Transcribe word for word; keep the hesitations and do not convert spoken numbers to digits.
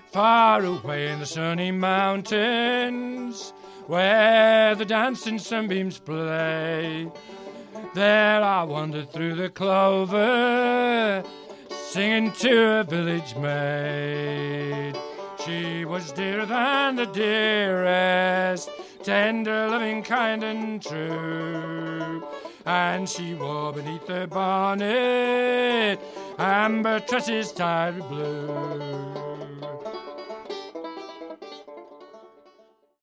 Far away in the sunny mountains, where the dancing sunbeams play, there I wandered through the clover, singing to a village maid. She was dearer than the dearest, tender, loving, kind and true, and she wore beneath her bonnet amber tresses tied with blue.